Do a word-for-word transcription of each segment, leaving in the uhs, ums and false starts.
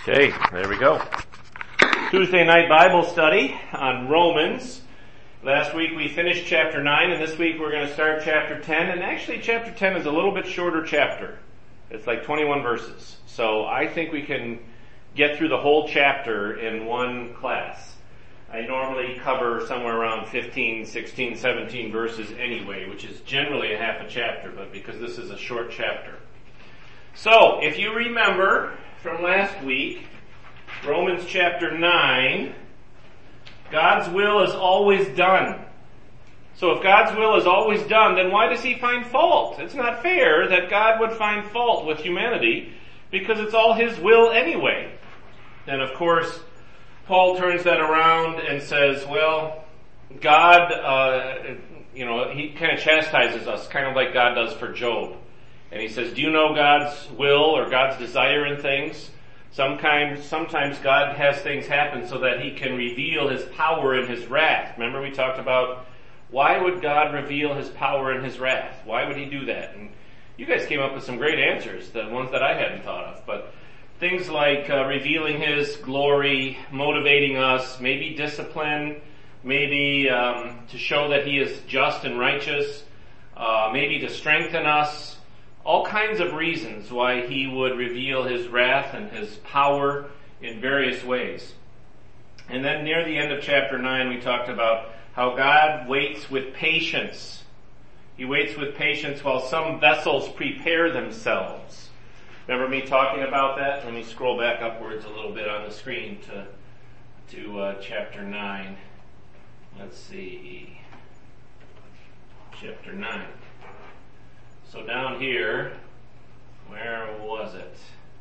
Okay, there we go. Tuesday night Bible study on Romans. Last week we finished chapter nine, and this week we're going to start chapter ten. And actually chapter ten is a little bit shorter chapter. It's like twenty-one verses. So I think we can get through the whole chapter in one class. I normally cover somewhere around fifteen, sixteen, seventeen verses anyway, which is generally a half a chapter, but because this is a short chapter. So, if you remember from last week, Romans chapter nine, God's will is always done. So if God's will is always done, then why does he find fault? It's not fair that God would find fault with humanity, because it's all his will anyway. And of course, Paul turns that around and says, well, God, uh, you know, he kind of chastises us, kind of like God does for Job. And he says, do you know God's will or God's desire in things? Sometimes, sometimes God has things happen so that he can reveal his power in his wrath. Remember we talked about why would God reveal his power in his wrath? Why would he do that? And you guys came up with some great answers, the ones that I hadn't thought of. But things like uh, revealing his glory, motivating us, maybe discipline, maybe um, to show that he is just and righteous, uh, maybe to strengthen us. All kinds of reasons why he would reveal his wrath and his power in various ways. And then near the end of chapter nine, we talked about how God waits with patience. He waits with patience while some vessels prepare themselves. Remember me talking about that? Let me scroll back upwards a little bit on the screen to, to uh, chapter nine. Let's see. Chapter nine. So down here, where was it?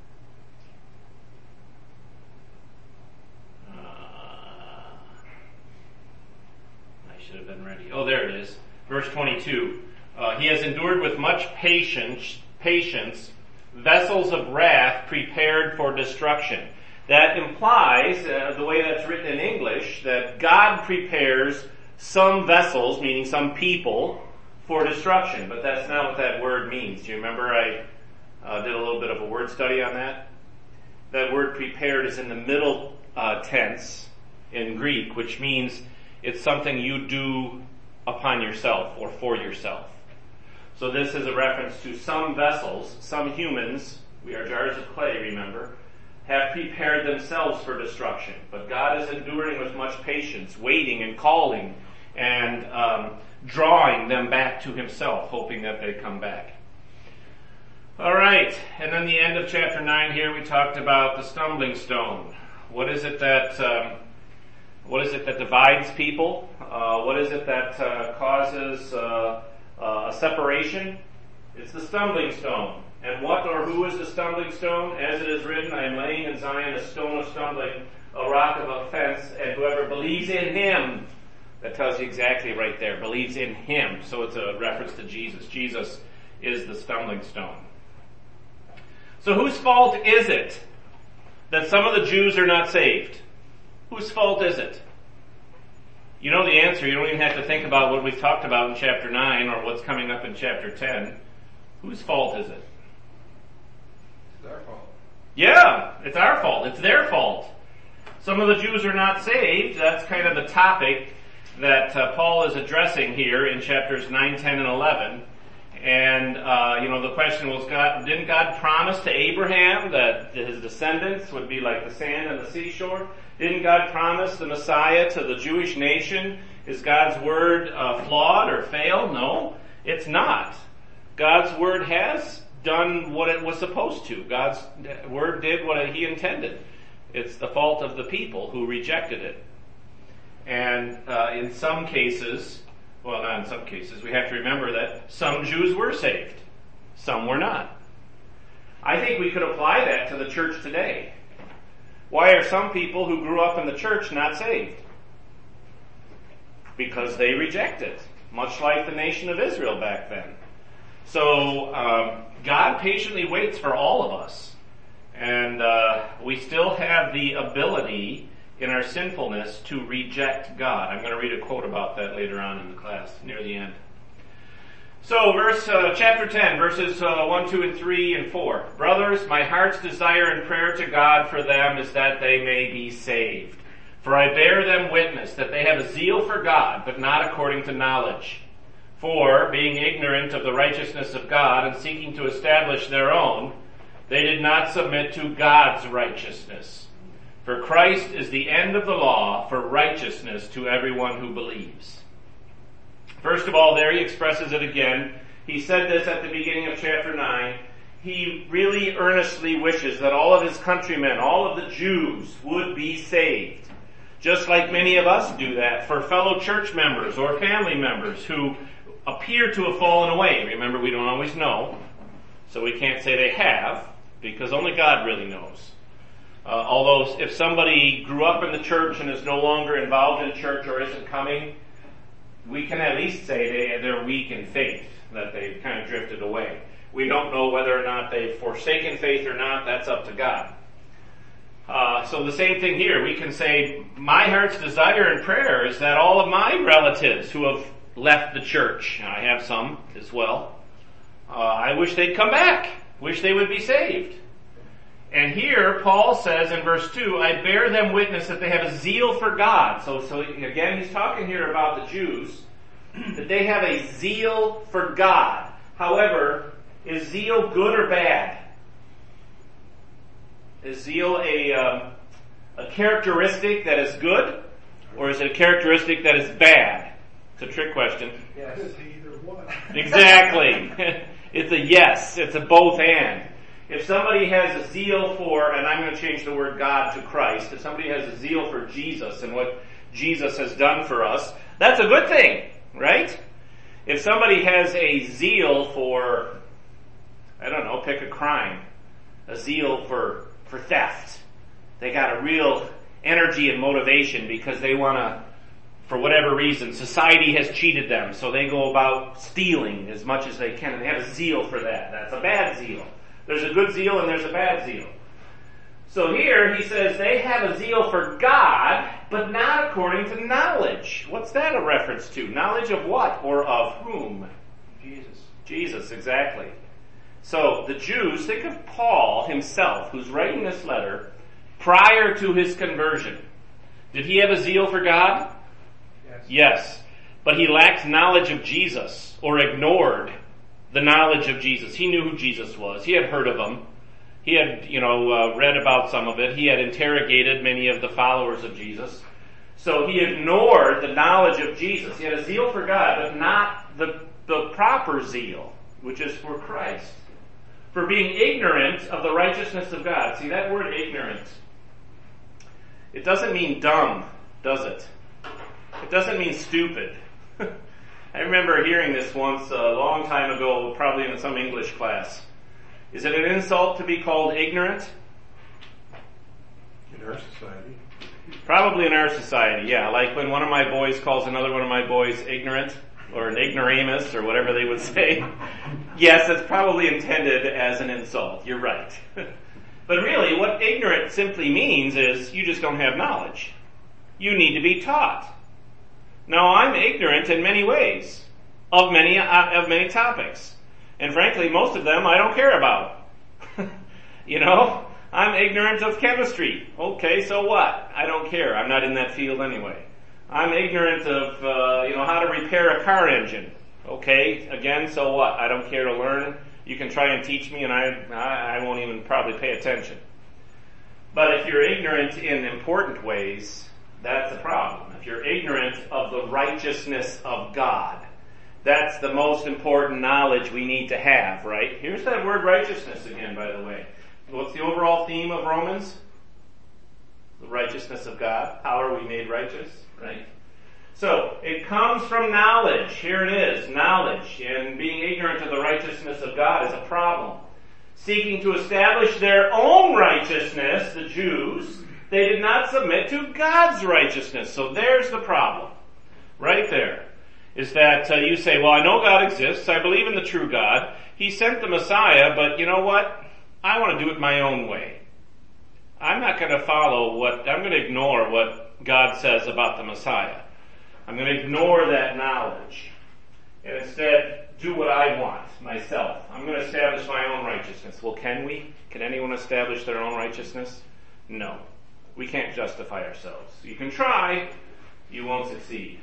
Uh, I should have been ready. Oh, there it is. Verse twenty-two. Uh, he has endured with much patience, patience, vessels of wrath prepared for destruction. That implies, uh, the way that's written in English, that God prepares some vessels, meaning some people, for destruction, but that's not what that word means. Do you remember I uh, did a little bit of a word study on that? That word prepared is in the middle uh, tense in Greek, which means it's something you do upon yourself or for yourself. So this is a reference to some vessels, some humans, we are jars of clay, remember, have prepared themselves for destruction. But God is enduring with much patience, waiting and calling and um, drawing them back to himself, hoping that they come back. All right, and then the end of chapter nine here, we talked about the stumbling stone. What is it that um, what is it that divides people? Uh, what is it that uh, causes uh, uh, a separation? It's the stumbling stone. And what or who is the stumbling stone? As it is written, I am laying in Zion a stone of stumbling, a rock of offense, and whoever believes in him. That tells you exactly right there. Believes in him. So it's a reference to Jesus. Jesus is the stumbling stone. So whose fault is it that some of the Jews are not saved? Whose fault is it? You know the answer. You don't even have to think about what we've talked about in chapter nine or what's coming up in chapter ten. Whose fault is it? It's our fault. Yeah, it's our fault. It's their fault. Some of the Jews are not saved. That's kind of the topic that uh, Paul is addressing here in chapters nine, ten, and eleven. And, uh, you know, the question was, God, didn't God promise to Abraham that his descendants would be like the sand on the seashore? Didn't God promise the Messiah to the Jewish nation? Is God's word uh, flawed or failed? No, it's not. God's word has done what it was supposed to. God's word did what he intended. It's the fault of the people who rejected it. And uh, in some cases, well, not in some cases, we have to remember that some Jews were saved. Some were not. I think we could apply that to the church today. Why are some people who grew up in the church not saved? Because they reject it, much like the nation of Israel back then. So um, God patiently waits for all of us. And uh, we still have the ability in our sinfulness to reject God. I'm going to read a quote about that later on in the class, near the end. So, verse uh, chapter ten, verses uh, one, two, and three, and four. Brothers, my heart's desire and prayer to God for them is that they may be saved. For I bear them witness that they have a zeal for God, but not according to knowledge. For, being ignorant of the righteousness of God and seeking to establish their own, they did not submit to God's righteousness. For Christ is the end of the law for righteousness to everyone who believes. First of all, there he expresses it again. He said this at the beginning of chapter nine. He really earnestly wishes that all of his countrymen, all of the Jews, would be saved. Just like many of us do that for fellow church members or family members who appear to have fallen away. Remember, we don't always know, so we can't say they have, because only God really knows. Uh, although if somebody grew up in the church and is no longer involved in church or isn't coming, we can at least say they, they're weak in faith, that they've kind of drifted away. We don't know whether or not they've forsaken faith or not. That's up to God. Uh, so the same thing here. We can say, my heart's desire and prayer is that all of my relatives who have left the church, and I have some as well, uh, I wish they'd come back. Wish they would be saved. And here, Paul says in verse two, I bear them witness that they have a zeal for God. So, so again, he's talking here about the Jews, that they have a zeal for God. However, is zeal good or bad? Is zeal a, um, a characteristic that is good, or is it a characteristic that is bad? It's a trick question. Yes, it's either one. Exactly. It's a yes. It's a both and. If somebody has a zeal for, and I'm going to change the word God to Christ, if somebody has a zeal for Jesus and what Jesus has done for us, that's a good thing, right? If somebody has a zeal for, I don't know, pick a crime, a zeal for, for theft, they got a real energy and motivation because they want to, for whatever reason, society has cheated them, so they go about stealing as much as they can, and they have a zeal for that. That's a bad zeal. There's a good zeal and there's a bad zeal. So here he says they have a zeal for God, but not according to knowledge. What's that a reference to? Knowledge of what or of whom? Jesus. Jesus, exactly. So the Jews, think of Paul himself, who's writing this letter prior to his conversion. Did he have a zeal for God? Yes. Yes. But he lacked knowledge of Jesus, or ignored the knowledge of Jesus. He knew who Jesus was. He had heard of him. He had, you know, uh, read about some of it. He had interrogated many of the followers of Jesus. So he ignored the knowledge of Jesus. He had a zeal for God, but not the, the proper zeal, which is for Christ. For being ignorant of the righteousness of God. See, that word ignorant, it doesn't mean dumb, does it? It doesn't mean stupid. I remember hearing this once a long time ago, probably in some English class. Is it an insult to be called ignorant? In our society. Probably in our society, yeah. Like when one of my boys calls another one of my boys ignorant, or an ignoramus, or whatever they would say. Yes, that's probably intended as an insult. You're right. But really, what ignorant simply means is you just don't have knowledge. You need to be taught. Now, I'm ignorant in many ways of many uh, of many topics, and frankly, most of them I don't care about. You know, I'm ignorant of chemistry. Okay, so what? I don't care. I'm not in that field anyway. I'm ignorant of uh, you know how to repair a car engine. Okay, again, so what? I don't care to learn. You can try and teach me, and I I, I won't even probably pay attention. But if you're ignorant in important ways, that's a problem. If you're ignorant of the righteousness of God, that's the most important knowledge we need to have, right? Here's that word righteousness again, by the way. What's the overall theme of Romans? The righteousness of God. How are we made righteous, right? So, it comes from knowledge. Here it is, knowledge. And being ignorant of the righteousness of God is a problem. Seeking to establish their own righteousness, the Jews, they did not submit to God's righteousness. So there's the problem. Right there. Is that uh, you say, well, I know God exists. I believe in the true God. He sent the Messiah, but you know what? I want to do it my own way. I'm not going to follow what, I'm going to ignore what God says about the Messiah. I'm going to ignore that knowledge. And instead do what I want myself. I'm going to establish my own righteousness. Well, can we? Can anyone establish their own righteousness? No. We can't justify ourselves. You can try, you won't succeed.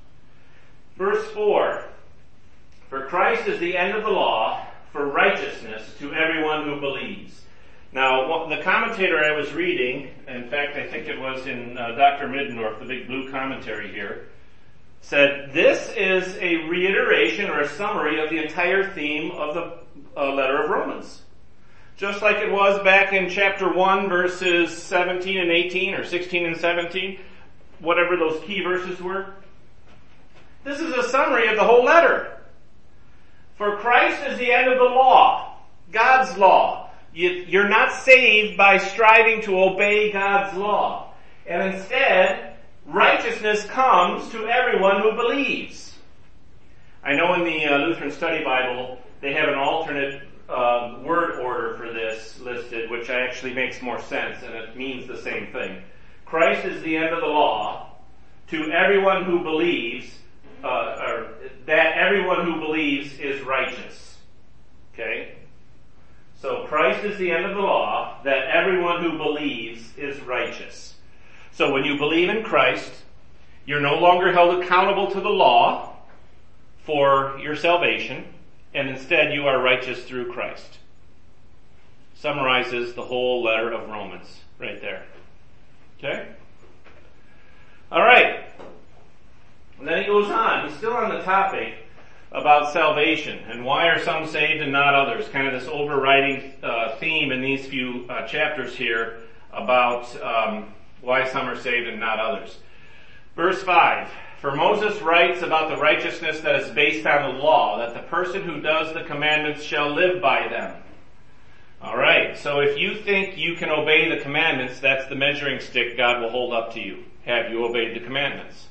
Verse four. For Christ is the end of the law for righteousness to everyone who believes. Now, the commentator I was reading, in fact, I think it was in uh, Doctor Middendorf, the big blue commentary here, said this is a reiteration or a summary of the entire theme of the uh, letter of Romans. Just like it was back in chapter one, verses seventeen and eighteen, or sixteen and seventeen, whatever those key verses were. This is a summary of the whole letter. For Christ is the end of the law, God's law. You're not saved by striving to obey God's law. And instead, righteousness comes to everyone who believes. I know in the uh, Lutheran Study Bible, they have an alternate uh, word order for this listed, which actually makes more sense, and it means the same thing. Christ is the end of the law to everyone who believes, uh, or that everyone who believes is righteous. Okay? So Christ is the end of the law, that everyone who believes is righteous. So when you believe in Christ, you're no longer held accountable to the law for your salvation, and instead you are righteous through Christ. Summarizes the whole letter of Romans right there. Okay? Alright. And then he goes on. He's still on the topic about salvation and why are some saved and not others. Kind of this overriding uh, theme in these few uh, chapters here about um, why some are saved and not others. Verse five. For Moses writes about the righteousness that is based on the law, that the person who does the commandments shall live by them. Alright, so if you think you can obey the commandments, that's the measuring stick God will hold up to you. Have you obeyed the commandments?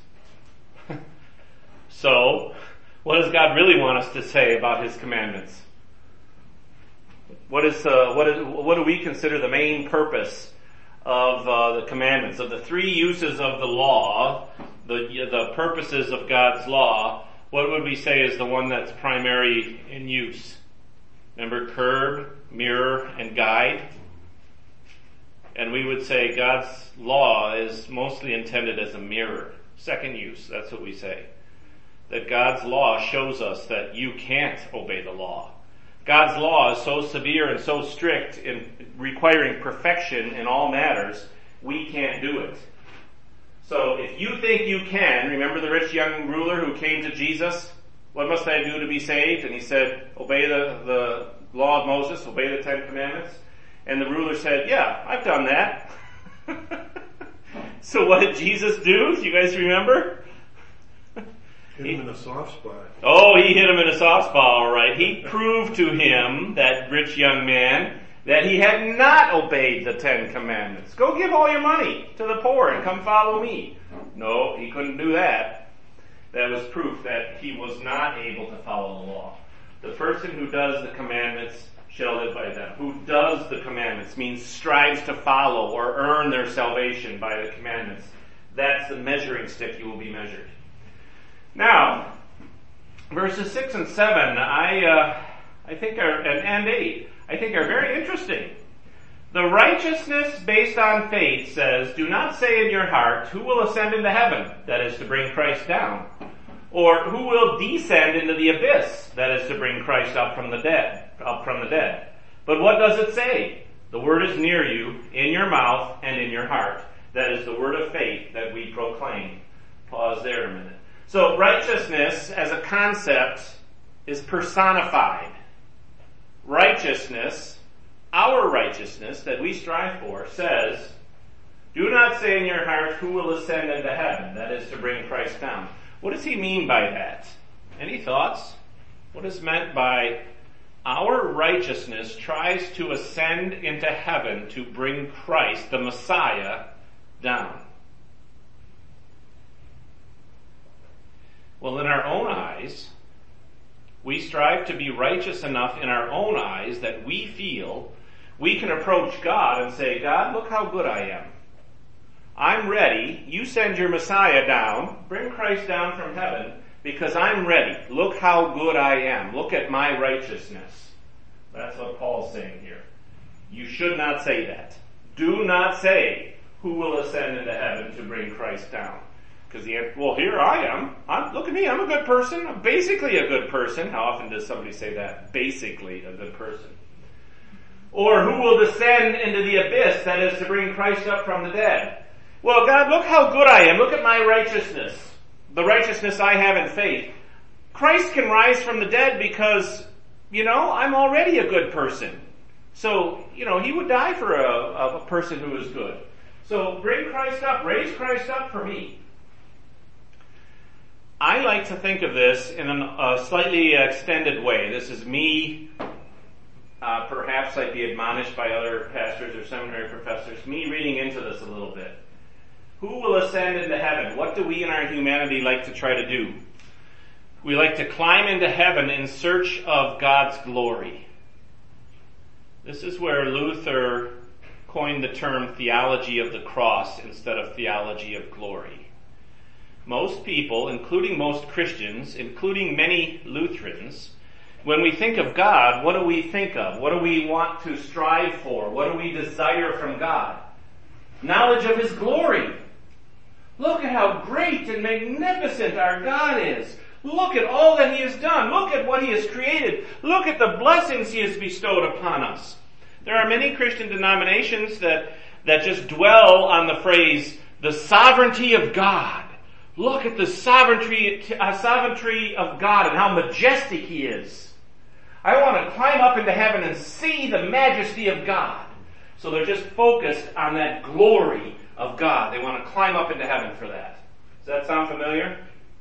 So, what does God really want us to say about His commandments? What is, uh, what is, what do we consider the main purpose of uh, the commandments? Of the three uses of the law, the, the purposes of God's law, what would we say is the one that's primary in use? Remember, curb, mirror, and guide? And we would say God's law is mostly intended as a mirror. Second use, that's what we say. That God's law shows us that you can't obey the law. God's law is so severe and so strict in requiring perfection in all matters, we can't do it. So if you think you can, remember the rich young ruler who came to Jesus? What must I do to be saved? And he said, obey the, the law of Moses, obey the Ten Commandments. And the ruler said, yeah, I've done that. So what did Jesus do? Do you guys remember? Hit him in a soft spot. Oh, he hit him in a soft spot, all right. He proved to him, that rich young man, that he had not obeyed the Ten Commandments. Go give all your money to the poor and come follow me. No, he couldn't do that. That was proof that he was not able to follow the law. The person who does the commandments shall live by them. Who does the commandments means strives to follow or earn their salvation by the commandments. That's the measuring stick you will be measured. Now, verses six and seven, I uh, I think are and, and eight, I think are very interesting. The righteousness based on faith says, do not say in your heart, who will ascend into heaven? That is to bring Christ down. Or who will descend into the abyss? That is to bring Christ up from the dead, up from the dead. But what does it say? The word is near you, in your mouth and in your heart. That is the word of faith that we proclaim. Pause there a minute. So righteousness as a concept is personified. Righteousness, our righteousness that we strive for, says, do not say in your heart, who will ascend into heaven? That is to bring Christ down. What does he mean by that? Any thoughts? What is meant by our righteousness tries to ascend into heaven to bring Christ, the Messiah, down? Well, in our own eyes, we strive to be righteous enough in our own eyes that we feel we can approach God and say, God, look how good I am. I'm ready. You send your Messiah down, bring Christ down from heaven, because I'm ready. Look how good I am. Look at my righteousness. That's what Paul's saying here. You should not say that. Do not say, who will ascend into heaven to bring Christ down? Because the answer, well, here I am. I'm, look at me, I'm a good person. I'm basically a good person. How often does somebody say that? Basically a good person. Or who will descend into the abyss, that is to bring Christ up from the dead? Well, God, look how good I am. Look at my righteousness. The righteousness I have in faith. Christ can rise from the dead because, you know, I'm already a good person. So, you know, he would die for a, a person who is good. So bring Christ up, raise Christ up for me. I like to think of this in a slightly extended way. This is me, uh, perhaps I'd be admonished by other pastors or seminary professors, me reading into this a little bit. Who will ascend into heaven? What do we in our humanity like to try to do? We like to climb into heaven in search of God's glory. This is where Luther coined the term theology of the cross instead of theology of glory. Most people, including most Christians, including many Lutherans, when we think of God, what do we think of? What do we want to strive for? What do we desire from God? Knowledge of His glory. Look at how great and magnificent our God is. Look at all that He has done. Look at what He has created. Look at the blessings He has bestowed upon us. There are many Christian denominations that, that just dwell on the phrase, the sovereignty of God. Look at the sovereignty, uh, sovereignty of God and how majestic He is. I want to climb up into heaven and see the majesty of God. So they're just focused on that glory of God. They want to climb up into heaven for that. Does that sound familiar?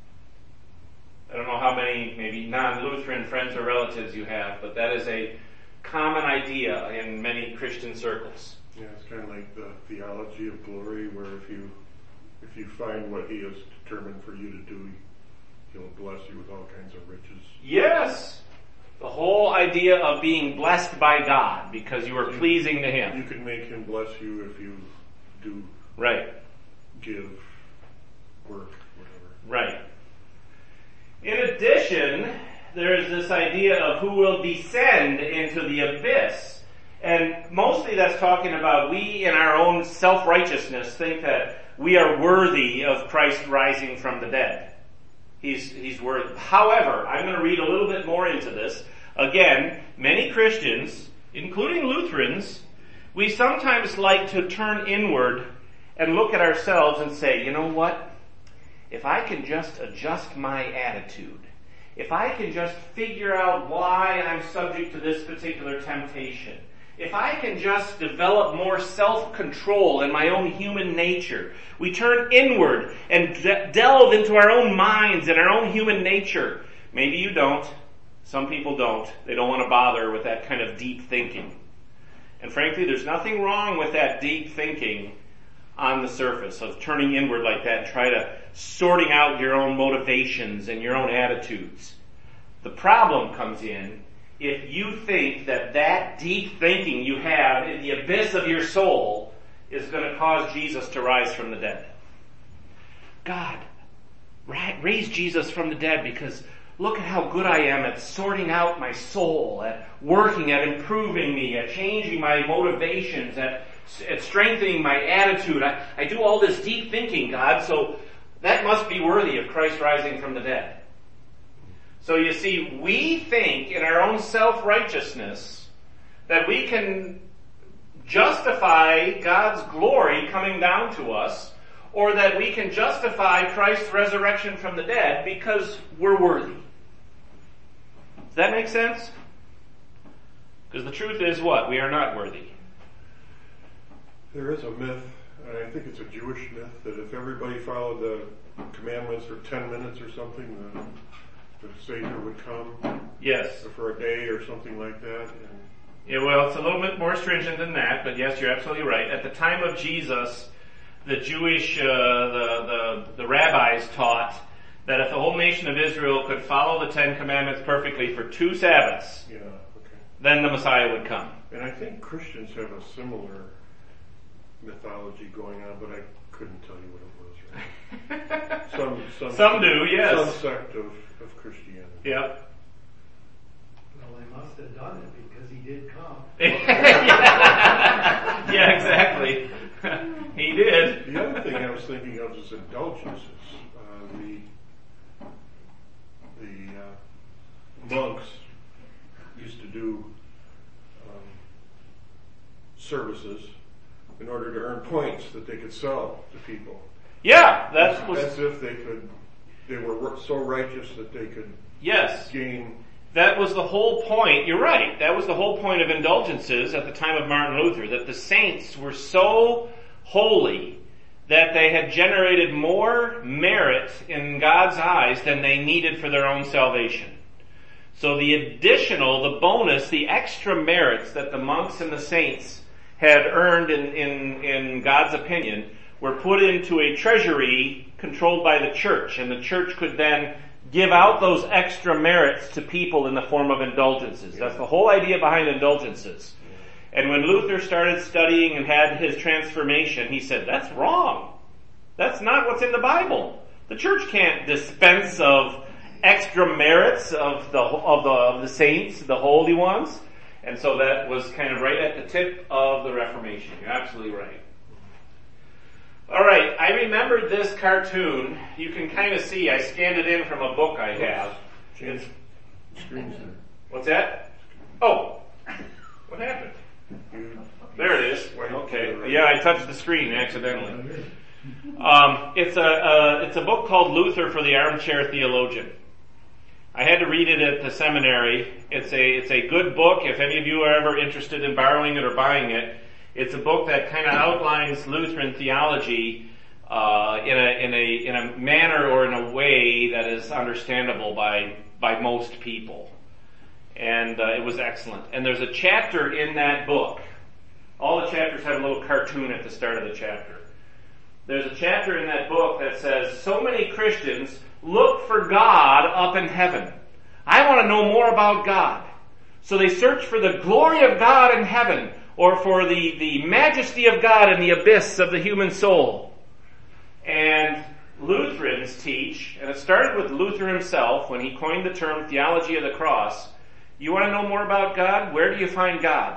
I don't know how many maybe non-Lutheran friends or relatives you have, but that is a common idea in many Christian circles. Yeah, it's kind of like the theology of glory, where if you if you find what He has determined for you to do, He'll bless you with all kinds of riches. Yes! The whole idea of being blessed by God because you are you, pleasing to Him. You can make Him bless you if you do right. give, work, whatever. Right. In addition, there is this idea of who will descend into the abyss. And mostly that's talking about we in our own self-righteousness think that we are worthy of Christ rising from the dead. He's, he's worthy. However, I'm going to read a little bit more into this. Again, many Christians, including Lutherans, we sometimes like to turn inward and look at ourselves and say, you know what? If I can just adjust my attitude, if I can just figure out why I'm subject to this particular temptation, if I can just develop more self-control in my own human nature, we turn inward and de- delve into our own minds and our own human nature. Maybe you don't. Some people don't. They don't want to bother with that kind of deep thinking. And frankly, there's nothing wrong with that deep thinking on the surface of turning inward like that and try to sorting out your own motivations and your own attitudes. The problem comes in if you think that that deep thinking you have in the abyss of your soul is going to cause Jesus to rise from the dead. God, raise Jesus from the dead because look at how good I am at sorting out my soul, at working, at improving me, at changing my motivations, at, at strengthening my attitude. I, I do all this deep thinking, God, so that must be worthy of Christ rising from the dead. So you see, we think in our own self-righteousness that we can justify God's glory coming down to us, or that we can justify Christ's resurrection from the dead because we're worthy. Does that make sense? Because the truth is what? We are not worthy. There is a myth, and I think it's a Jewish myth, that if everybody followed the commandments for ten minutes or something, the, the Savior would come. Yes. Or for a day or something like that. And yeah, well, it's a little bit more stringent than that, but yes, you're absolutely right. At the time of Jesus, the Jewish, uh, the, the, the rabbis taught that if the whole nation of Israel could follow the Ten Commandments perfectly for two Sabbaths, yeah, okay. then the Messiah would come. And I think Christians have a similar mythology going on, but I couldn't tell you what it was. Right? some, some, some do, yes. Some sect of, of Christianity. Yep. Well, they must have done it because he did come. Yeah, exactly. He did. The other thing I was thinking of is indulgences. Uh, the the uh, monks used to do um, services in order to earn points that they could sell to people. Yeah, that was... As if they could, they were so righteous that they could yes. gain... That was the whole point. You're right. That was the whole point of indulgences at the time of Martin Luther, that the saints were so holy that they had generated more merit in God's eyes than they needed for their own salvation. So the additional, the bonus, the extra merits that the monks and the saints had earned in, in, in God's opinion were put into a treasury controlled by the church, and the church could then give out those extra merits to people in the form of indulgences. That's the whole idea behind indulgences. And when Luther started studying and had his transformation, he said, that's wrong. That's not what's in the Bible. The church can't dispense of extra merits of the, of the, of the saints, the holy ones. And so that was kind of right at the tip of the Reformation. You're absolutely right. All right, I remembered this cartoon. You can kind of see, I scanned it in from a book I have. Change screens there. What's that? Oh, what happened? You, There it is. Wait, Okay. right. Yeah, I touched the screen accidentally. Um, it's a uh, it's a book called Luther for the Armchair Theologian. I had to read it at the seminary. It's a it's a good book. If any of you are ever interested in borrowing it or buying it, it's a book that kind of outlines Lutheran theology uh, in a in a in a manner or in a way that is understandable by by most people. And uh, it was excellent. And there's a chapter in that book. All the chapters have a little cartoon at the start of the chapter. There's a chapter in that book that says, so many Christians look for God up in heaven. I want to know more about God. So they search for the glory of God in heaven, or for the, the majesty of God in the abyss of the human soul. And Lutherans teach, and it started with Luther himself when he coined the term theology of the cross. You want to know more about God? Where do you find God?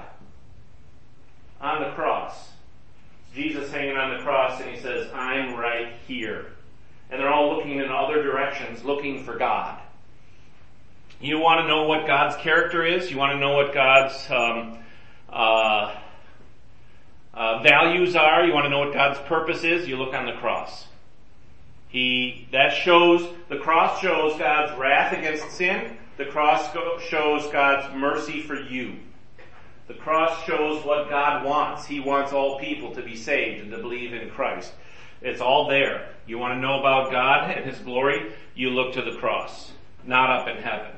On the cross. Jesus hanging on the cross, and he says, I'm right here. And they're all looking in other directions, looking for God. You want to know what God's character is? You want to know what God's um, uh, uh, values are? You want to know what God's purpose is? You look on the cross. He that shows the cross shows God's wrath against sin. The cross go, shows God's mercy for you. The cross shows what God wants. He wants all people to be saved and to believe in Christ. It's all there. You want to know about God and His glory? You look to the cross, not up in heaven.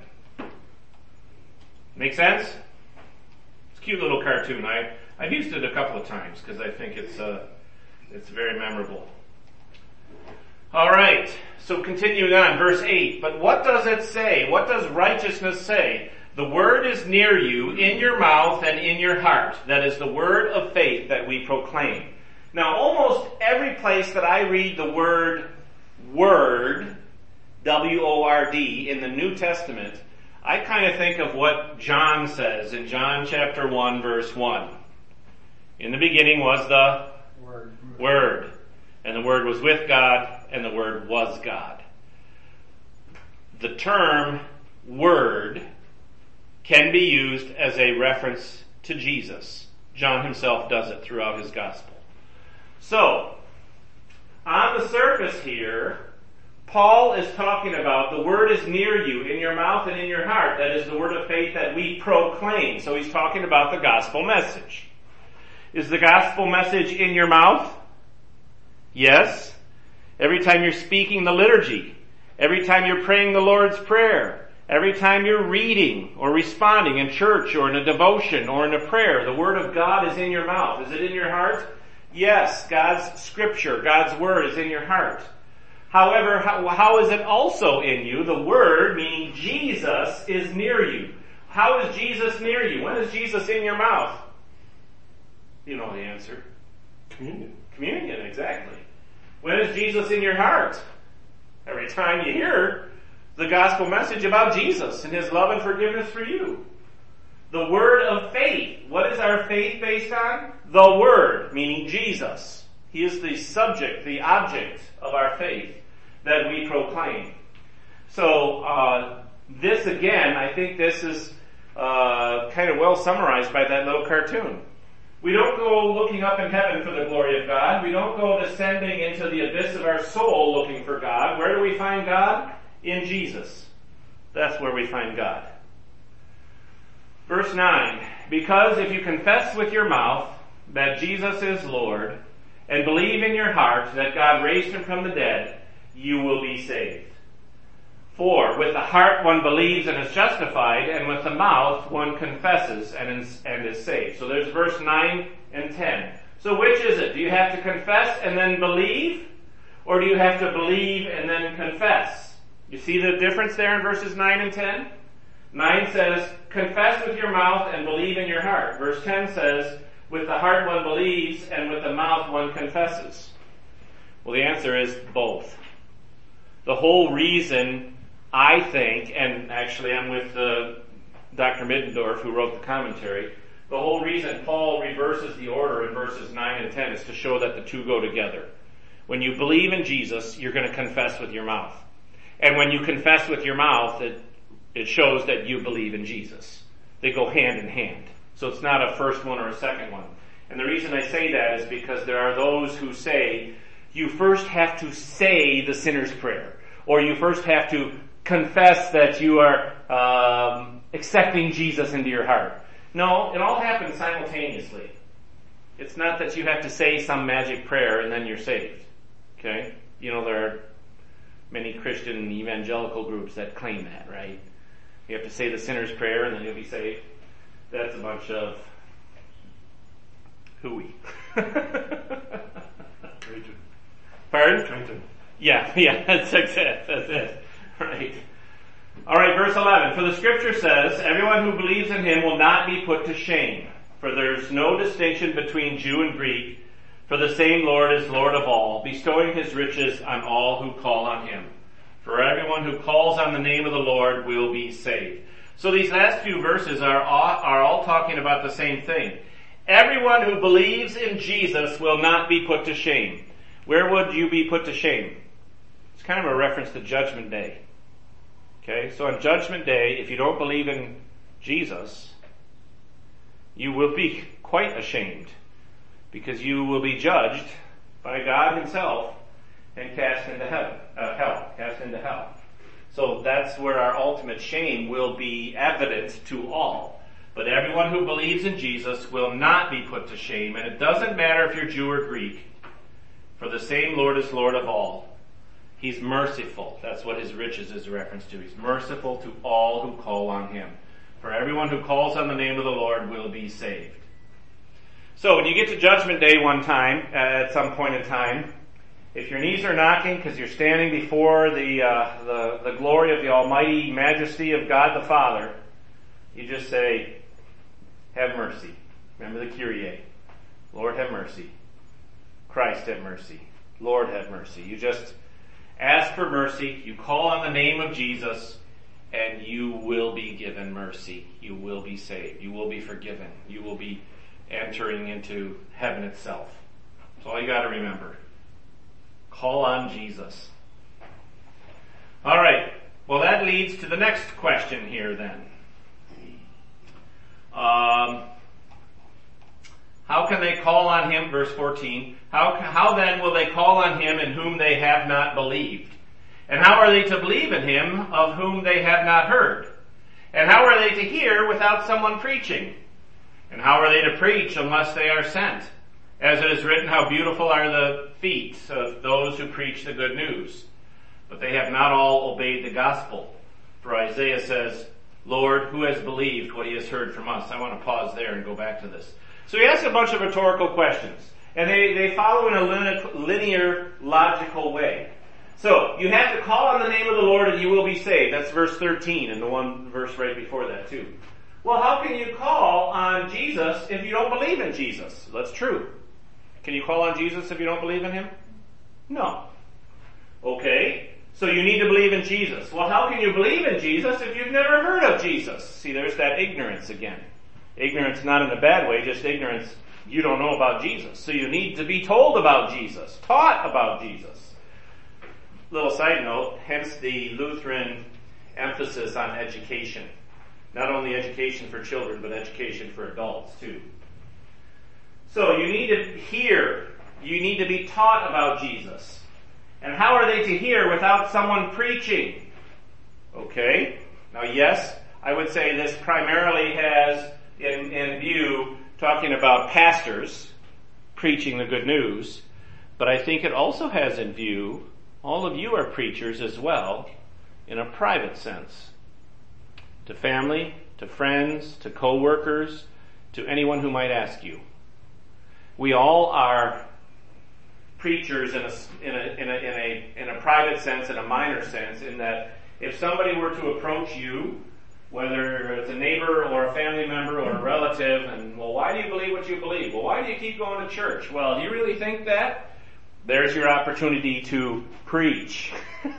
Make sense? It's a cute little cartoon. I, I've used it a couple of times because I think it's uh, it's very memorable. All right, so continuing on, verse eight. But what does it say? What does righteousness say? The word is near you, in your mouth and in your heart. That is the word of faith that we proclaim. Now, almost every place that I read the word word, W O R D, in the New Testament, I kind of think of what John says in John chapter one, verse one. In the beginning was the Word. Word. And the Word was with God, and the Word was God. The term Word can be used as a reference to Jesus. John himself does it throughout his gospel. So, on the surface here, Paul is talking about the Word is near you, in your mouth and in your heart. That is the word of faith that we proclaim. So he's talking about the gospel message. Is the gospel message in your mouth? Yes. Every time you're speaking the liturgy, every time you're praying the Lord's Prayer, every time you're reading or responding in church or in a devotion or in a prayer, the Word of God is in your mouth. Is it in your heart? Yes, God's Scripture, God's Word is in your heart. However, how, how is it also in you? The Word, meaning Jesus, is near you. How is Jesus near you? When is Jesus in your mouth? You know the answer. Communion. Communion, exactly. When is Jesus in your heart? Every time you hear the gospel message about Jesus and His love and forgiveness for you. The word of faith. What is our faith based on? The Word, meaning Jesus. He is the subject, the object of our faith that we proclaim. So, uh, this again, I think this is uh, kind of well summarized by that little cartoon. We don't go looking up in heaven for the glory of God. We don't go descending into the abyss of our soul looking for God. Where do we find God? In Jesus. That's where we find God. Verse nine, because if you confess with your mouth that Jesus is Lord and believe in your heart that God raised Him from the dead, you will be saved. For with the heart one believes and is justified, and with the mouth one confesses and is, and is saved. So there's verse nine and ten. So which is it? Do you have to confess and then believe? Or do you have to believe and then confess? You see the difference there in verses nine and ten? nine says, confess with your mouth and believe in your heart. Verse ten says, with the heart one believes and with the mouth one confesses. Well, the answer is both. The whole reason, I think, and actually I'm with uh, Doctor Middendorf who wrote the commentary, the whole reason Paul reverses the order in verses nine and ten is to show that the two go together. When you believe in Jesus, you're going to confess with your mouth. And when you confess with your mouth, it, it shows that you believe in Jesus. They go hand in hand. So it's not a first one or a second one. And the reason I say that is because there are those who say, you first have to say the sinner's prayer. Or you first have to confess that you are um, accepting Jesus into your heart. No, it all happens simultaneously. It's not that you have to say some magic prayer and then you're saved. Okay? You know, there are many Christian evangelical groups that claim that, right? You have to say the sinner's prayer and then you'll be saved. That's a bunch of hooey. Pardon? Trenton. Yeah, yeah, that's it, that's it. Right. Alright, verse eleven. For the scripture says, everyone who believes in Him will not be put to shame. For there's no distinction between Jew and Greek. For the same Lord is Lord of all, bestowing His riches on all who call on Him. For everyone who calls on the name of the Lord will be saved. So these last few verses are all, are all talking about the same thing. Everyone who believes in Jesus will not be put to shame. Where would you be put to shame? It's kind of a reference to Judgment Day. Okay, so on Judgment Day, if you don't believe in Jesus, you will be quite ashamed because you will be judged by God Himself and cast into heaven, uh, hell, cast into hell. So that's where our ultimate shame will be evident to all. But everyone who believes in Jesus will not be put to shame, and it doesn't matter if you're Jew or Greek, for the same Lord is Lord of all. He's merciful. That's what His riches is a reference to. He's merciful to all who call on Him. For everyone who calls on the name of the Lord will be saved. So when you get to Judgment Day one time, uh, at some point in time, if your knees are knocking because you're standing before the, uh, the the glory of the almighty majesty of God the Father, you just say, have mercy. Remember the Kyrie. Lord, have mercy. Christ, have mercy. Lord, have mercy. You just ask for mercy. You call on the name of Jesus, and you will be given mercy. You will be saved. You will be forgiven. You will be entering into heaven itself. That's all you got to remember. Call on Jesus. All right. Well, that leads to the next question here then. Um, how can they call on Him? Verse fourteen. How, how then will they call on Him in whom they have not believed? And how are they to believe in Him of whom they have not heard? And how are they to hear without someone preaching? And how are they to preach unless they are sent? As it is written, how beautiful are the feet of those who preach the good news. But they have not all obeyed the gospel. For Isaiah says, Lord, who has believed what he has heard from us? I want to pause there and go back to this. So he asks a bunch of rhetorical questions. And they, they follow in a linear, logical way. So, you have to call on the name of the Lord and you will be saved. That's verse thirteen and the one verse right before that too. Well, how can you call on Jesus if you don't believe in Jesus? That's true. Can you call on Jesus if you don't believe in Him? No. Okay, so you need to believe in Jesus. Well, how can you believe in Jesus if you've never heard of Jesus? See, there's that ignorance again. Ignorance not in a bad way, just ignorance. You don't know about Jesus. So you need to be told about Jesus, taught about Jesus. Little side note, hence the Lutheran emphasis on education. Not only education for children, but education for adults too. So you need to hear, you need to be taught about Jesus. And how are they to hear without someone preaching? Okay, now yes, I would say this primarily has in, in view talking about pastors preaching the good news, but I think it also has in view all of you are preachers as well in a private sense. To family, to friends, to co-workers, to anyone who might ask you. We all are preachers in a, in a, in a, in a, in a private sense, in a minor sense, in that if somebody were to approach you, whether it's a neighbor or a family member or a relative, and, well, why do you believe what you believe? Well, why do you keep going to church? Well, do you really think that? There's your opportunity to preach.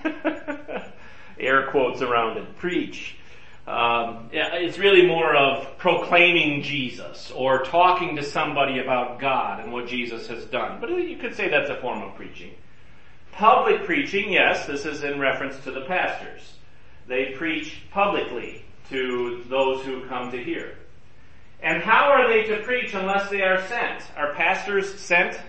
Air quotes around it. Preach. Um, it's really more of proclaiming Jesus or talking to somebody about God and what Jesus has done. But you could say that's a form of preaching. Public preaching, yes, this is in reference to the pastors. They preach publicly to those who come to hear. And how are they to preach unless they are sent? Are pastors sent?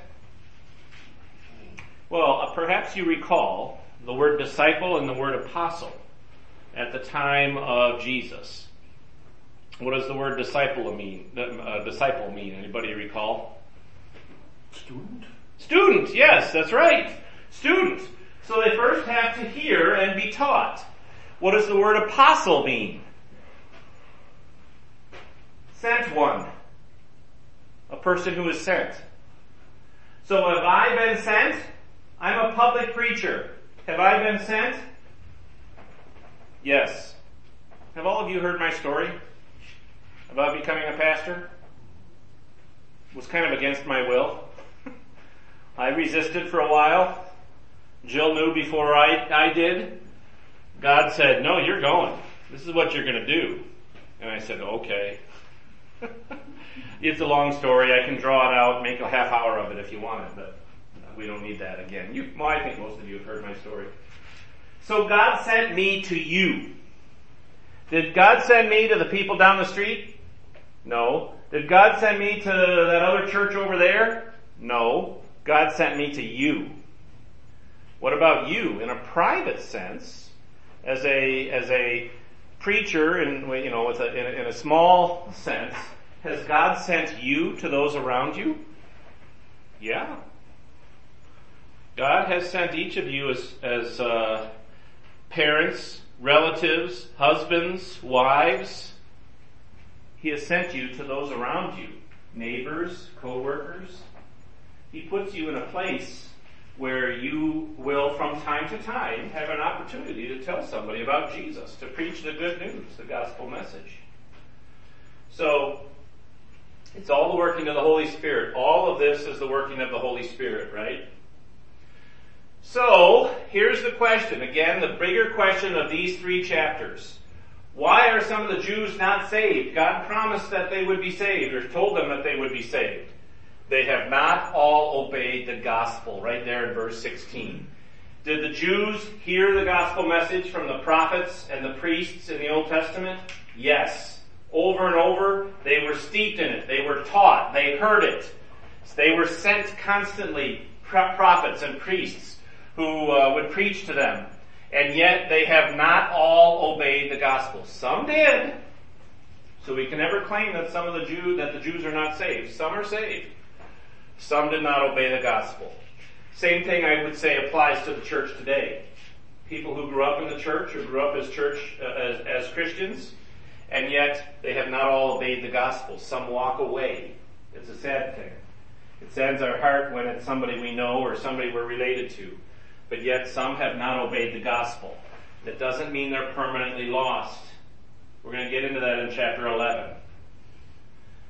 Well, perhaps you recall the word disciple and the word apostle at the time of Jesus. What does the word disciple mean? Uh, disciple mean? Anybody recall? Student? Student, yes, that's right. Student. So they first have to hear and be taught. What does the word apostle mean? Sent one. A person who is sent. So have I been sent? I'm a public preacher. Have I been sent? Yes. Have all of you heard my story about becoming a pastor? It was kind of against my will. I resisted for a while. Jill knew before I, I did. God said, no, you're going. This is what you're going to do. And I said, okay. It's a long story. I can draw it out, make a half hour of it if you want it, but we don't need that again. You, well, I think most of you have heard my story. So God sent me to you. Did God send me to the people down the street? No. Did God send me to that other church over there? No. God sent me to you. What about you? In a private sense, as a as a preacher, in you know, with a, in, a, in a small sense, has God sent you to those around you? Yeah. God has sent each of you as as uh, parents, relatives, husbands, wives. He has sent you to those around you, neighbors, co-workers. He puts you in a place where you will, from time to time, have an opportunity to tell somebody about Jesus, to preach the good news, the gospel message. So, it's all the working of the Holy Spirit. All of this is the working of the Holy Spirit, right? So, here's the question. Again, the bigger question of these three chapters. Why are some of the Jews not saved? God promised that they would be saved, or told them that they would be saved. They have not all obeyed the gospel, right there in verse sixteen. Did the Jews hear the gospel message from the prophets and the priests in the Old Testament? Yes. Over and over, they were steeped in it. They were taught. They heard it. They were sent constantly, prophets and priests who uh, would preach to them. And yet they have not all obeyed the gospel. Some did. So we can never claim that some of the Jews, that the Jews are not saved. Some are saved. Some did not obey the gospel. Same thing I would say applies to the church today. People who grew up in the church or grew up as church, uh, as, as Christians, and yet they have not all obeyed the gospel. Some walk away. It's a sad thing. It saddens our heart when it's somebody we know or somebody we're related to. But yet some have not obeyed the gospel. That doesn't mean they're permanently lost. We're going to get into that in chapter eleven.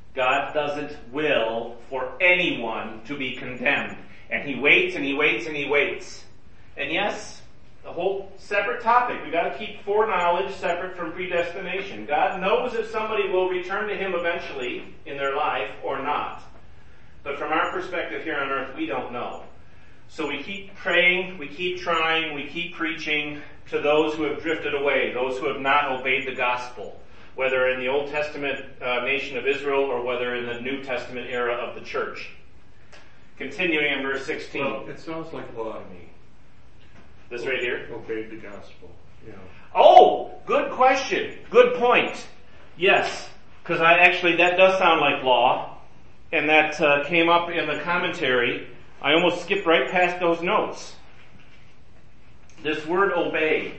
God doesn't will for anyone to be condemned. And he waits and he waits and he waits. And yes, a whole separate topic. We've got to keep foreknowledge separate from predestination. God knows if somebody will return to him eventually in their life or not. But from our perspective here on earth, we don't know. So we keep praying, we keep trying, we keep preaching to those who have drifted away, those who have not obeyed the gospel, whether in the Old Testament uh, nation of Israel or whether in the New Testament era of the church. Continuing in verse sixteen. Well, it sounds like law to me. This right here? Obeyed the gospel. Yeah. Oh, good question. Good point. Yes, because I actually, that does sound like law, and that uh, came up in the commentary. I almost skipped right past those notes. This word obey.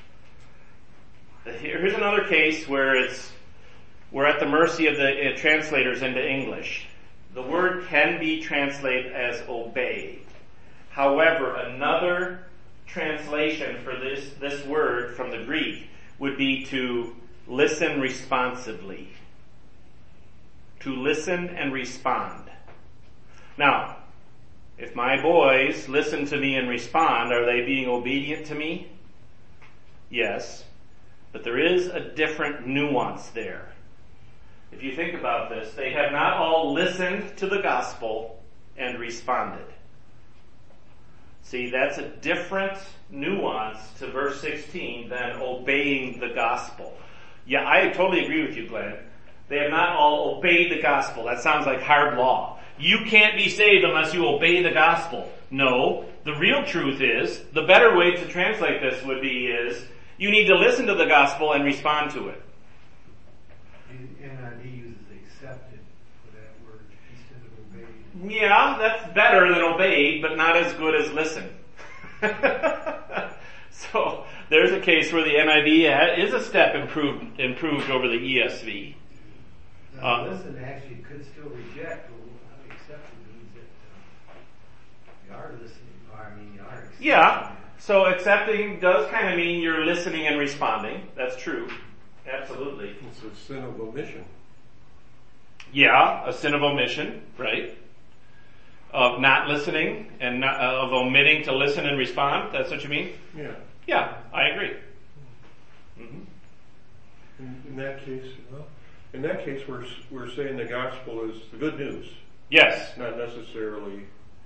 Here's another case where it's, we're at the mercy of the uh, translators into English. The word can be translated as obey. However, another translation for this, this word from the Greek would be to listen responsively. To listen and respond. Now, if my boys listen to me and respond, are they being obedient to me? Yes. But there is a different nuance there. If you think about this, they have not all listened to the gospel and responded. See, that's a different nuance to verse sixteen than obeying the gospel. Yeah, I totally agree with you, Glenn. They have not all obeyed the gospel. That sounds like hard law. You can't be saved unless you obey the gospel. No, the real truth is, the better way to translate this would be is, you need to listen to the gospel and respond to it. The N I V uses accepted for that word instead of obeyed. Yeah, that's better than obeyed, but not as good as listen. So, there's a case where the N I V is a step improved, improved over the E S V. Now, Uh, listen actually could still reject, or accepted means that uh, you are listening, or I mean you are accepting. Yeah, so accepting does kind of mean you're listening and responding. That's true. Absolutely. It's a sin of omission. Yeah, a sin of omission, right? Of not listening and not, uh, of omitting to listen and respond. That's what you mean? Yeah. Yeah, I agree. Mm-hmm. In, in that case, well, in that case, we're we're saying the gospel is the good news, Yes. not necessarily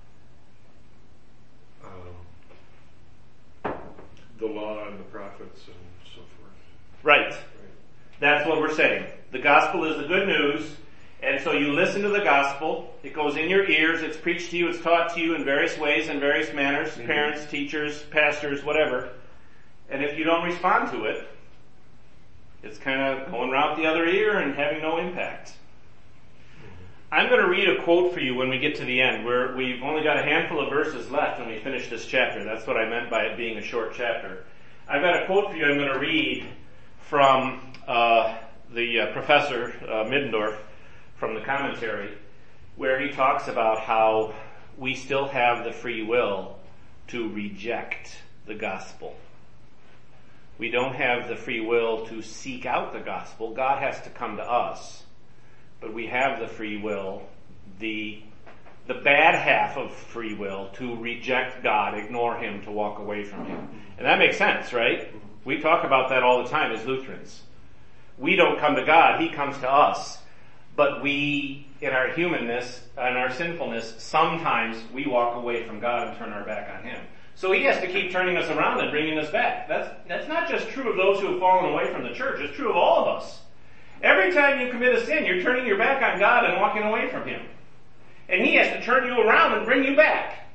um, the law and the prophets and so forth. Right. Right. That's what we're saying. The gospel is the good news, and so you listen to the gospel. It goes in your ears. It's preached to you. It's taught to you in various ways and various manners. Mm-hmm. Parents, teachers, pastors, whatever. And if you don't respond to it, it's kind of going out the other ear and having no impact. I'm going to read a quote for you when we get to the end. Where we've only got a handful of verses left when we finish this chapter. That's what I meant by it being a short chapter. I've got a quote for you I'm going to read from uh, the uh, professor uh, Middendorf from the commentary, where he talks about how we still have the free will to reject the gospel. We don't have the free will to seek out the gospel. God has to come to us. But we have the free will, the the bad half of free will, to reject God, ignore Him, to walk away from Him. And that makes sense, right? We talk about that all the time as Lutherans. We don't come to God, He comes to us. But we, in our humanness and our sinfulness, sometimes we walk away from God and turn our back on Him. So He has to keep turning us around and bringing us back. That's, that's not just true of those who have fallen away from the church. It's true of all of us. Every time you commit a sin, you're turning your back on God and walking away from Him. And He has to turn you around and bring you back.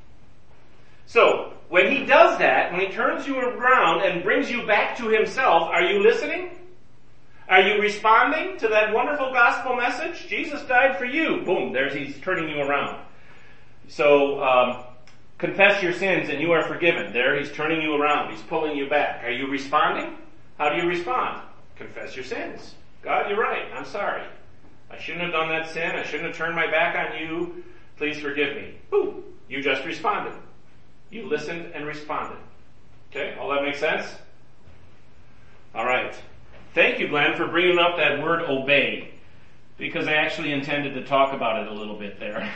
So, when He does that, when He turns you around and brings you back to Himself, are you listening? Are you responding to that wonderful gospel message? Jesus died for you. Boom, there's He's turning you around. So, um, confess your sins and you are forgiven. There, He's turning you around. He's pulling you back. Are you responding? How do you respond? Confess your sins. God, you're right. I'm sorry. I shouldn't have done that sin. I shouldn't have turned my back on you. Please forgive me. Boom. You just responded. You listened and responded. Okay? All that makes sense? All right. Thank you, Glenn, for bringing up that word obey. because I actually intended to talk about it a little bit there.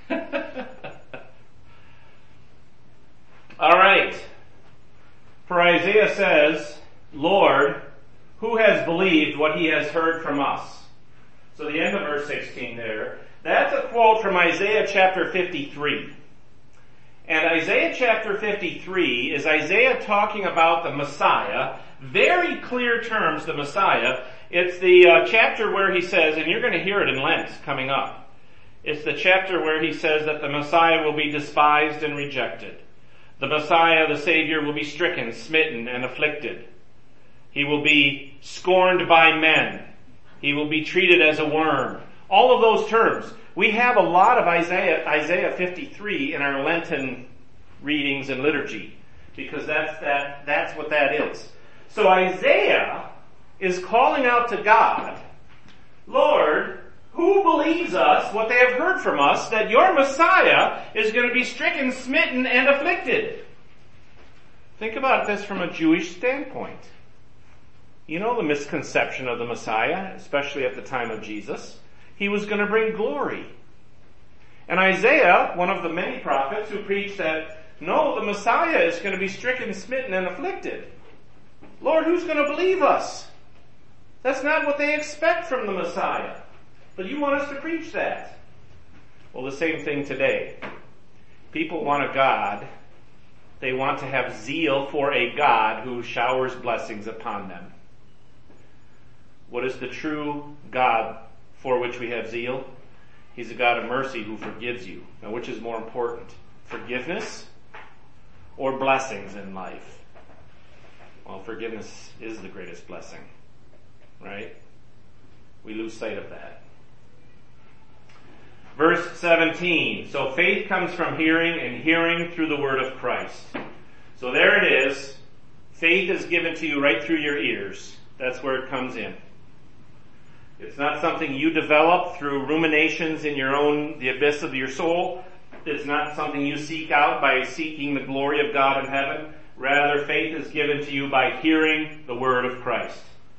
All right. For Isaiah says, Lord, who has believed what he has heard from us? So the end of verse sixteen there, that's a quote from Isaiah chapter fifty-three. And Isaiah chapter fifty-three is Isaiah talking about the Messiah, very clear terms, the Messiah. It's the uh, chapter where he says, and you're going to hear it in Lent coming up, it's the chapter where he says that the Messiah will be despised and rejected. The Messiah, the Savior, will be stricken, smitten, and afflicted. He will be scorned by men. He will be treated as a worm. All of those terms. We have a lot of Isaiah, Isaiah fifty-three in our Lenten readings and liturgy, because that's that, that's what that is. So Isaiah is calling out to God, Lord, who believes us, what they have heard from us, that your Messiah is going to be stricken, smitten, and afflicted? Think about this from a Jewish standpoint. You know the misconception of the Messiah, especially at the time of Jesus. He was going to bring glory. And Isaiah, one of the many prophets who preached that, no, the Messiah is going to be stricken, smitten, and afflicted. Lord, who's going to believe us? That's not what they expect from the Messiah. But you want us to preach that. Well, the same thing today. People want a God. They want to have zeal for a God who showers blessings upon them. What is the true God for which we have zeal? He's a God of mercy who forgives you. Now, which is more important? Forgiveness or blessings in life? Well, forgiveness is the greatest blessing, right? We lose sight of that. Verse seventeen, so faith comes from hearing, and hearing through the word of Christ. So there it is. Faith is given to you right through your ears. That's where it comes in. It's not something you develop through ruminations in your own, the abyss of your soul. It's not something you seek out by seeking the glory of God in heaven. Rather, faith is given to you by hearing the word of Christ.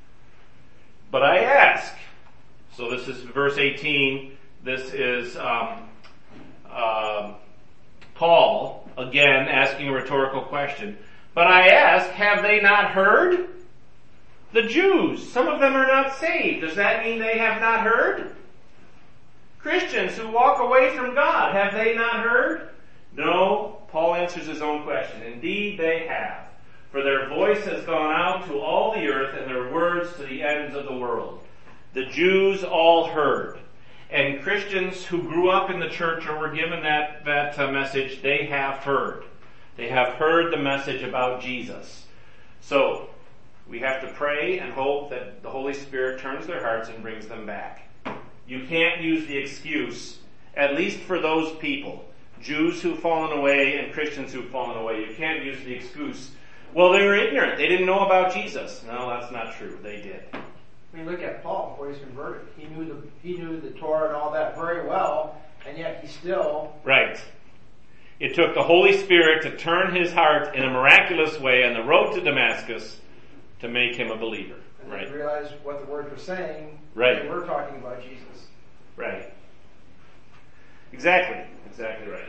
But I ask, so this is verse eighteen, this is um, uh, Paul, again, asking a rhetorical question. But I ask, have they not heard? The Jews, some of them are not saved. Does that mean they have not heard? Christians who walk away from God, have they not heard? No, Paul answers his own question. Indeed they have. For their voice has gone out to all the earth, and their words to the ends of the world. The Jews all heard. And Christians who grew up in the church or were given that, that uh, message, they have heard. They have heard the message about Jesus. So, we have to pray and hope that the Holy Spirit turns their hearts and brings them back. You can't use the excuse, at least for those people, Jews who've fallen away and Christians who've fallen away. You can't use the excuse, well, they were ignorant. They didn't know about Jesus. No, that's not true. They did. I mean, look at Paul before he's converted. He knew the he knew the Torah and all that very well, and yet he still... Right. It took the Holy Spirit to turn his heart in a miraculous way on the road to Damascus to make him a believer. And right. then realize what the words were saying. Right. They were talking about Jesus. Right. Exactly. Exactly right.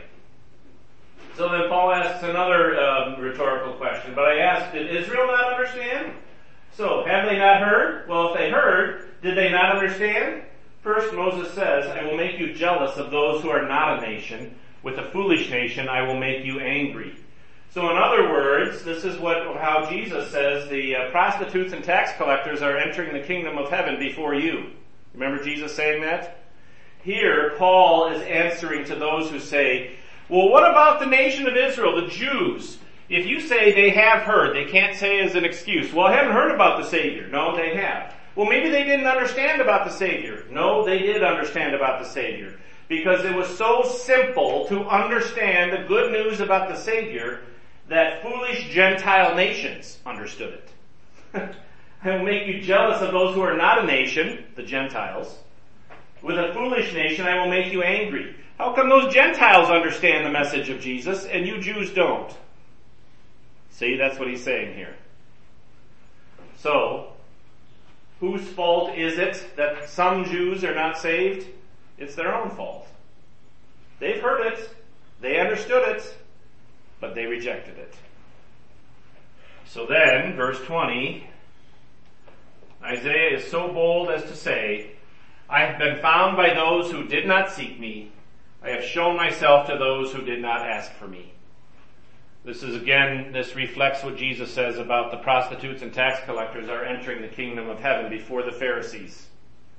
So then Paul asks another um, rhetorical question. But I asked, did Israel not understand? So, have they not heard? Well, if they heard, did they not understand? First, Moses says, I will make you jealous of those who are not a nation. With a foolish nation, I will make you angry. So in other words, this is what how Jesus says the uh, prostitutes and tax collectors are entering the kingdom of heaven before you. Remember Jesus saying that? Here, Paul is answering to those who say, well, what about the nation of Israel, the Jews? If you say they have heard, they can't say as an excuse, well, I haven't heard about the Savior. No, they have. Well, maybe they didn't understand about the Savior. No, they did understand about the Savior. Because it was so simple to understand the good news about the Savior that foolish Gentile nations understood it. I will make you jealous of those who are not a nation, the Gentiles. With a foolish nation, I will make you angry. How come those Gentiles understand the message of Jesus and you Jews don't? See, that's what he's saying here. So, Whose fault is it that some Jews are not saved? It's their own fault. They've heard it, they understood it, but they rejected it. So then, verse twenty, Isaiah is so bold as to say, I have been found by those who did not seek me. I have shown myself to those who did not ask for me. This is again, this reflects what Jesus says about the prostitutes and tax collectors are entering the kingdom of heaven before the Pharisees.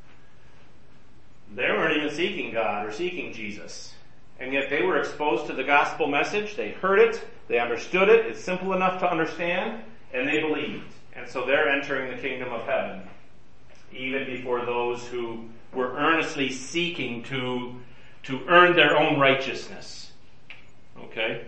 They weren't even seeking God or seeking Jesus. And yet they were exposed to the gospel message. They heard it. They understood it. It's simple enough to understand. And they believed. And so they're entering the kingdom of heaven. Even before those who were earnestly seeking to, to earn their own righteousness. Okay?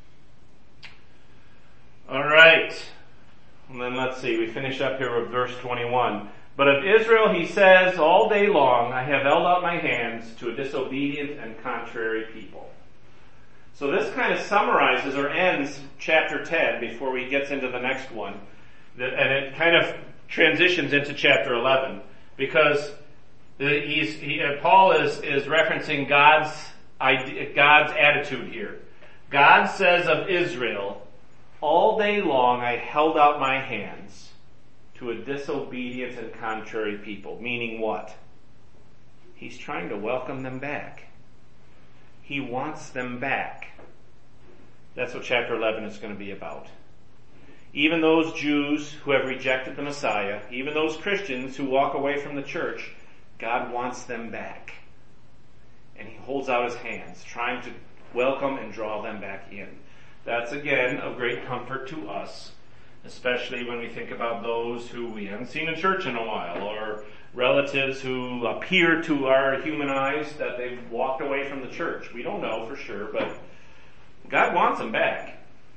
Alright. And then let's see. We finish up here with verse twenty-one. But of Israel he says, all day long I have held out my hands to a disobedient and contrary people. So this kind of summarizes or ends chapter ten before we get into the next one. And it kind of transitions into chapter eleven. Because he's, he, Paul is, is referencing God's, God's attitude here. God says of Israel, all day long I held out my hands to a disobedient and contrary people. Meaning what? He's trying to welcome them back. He wants them back. That's what chapter eleven is going to be about. Even those Jews who have rejected the Messiah, even those Christians who walk away from the church, God wants them back. And he holds out his hands, trying to welcome and draw them back in. That's again of great comfort to us, especially when we think about those who we haven't seen in church in a while, or relatives who appear to our human eyes that they've walked away from the church. We don't know for sure, but God wants them back.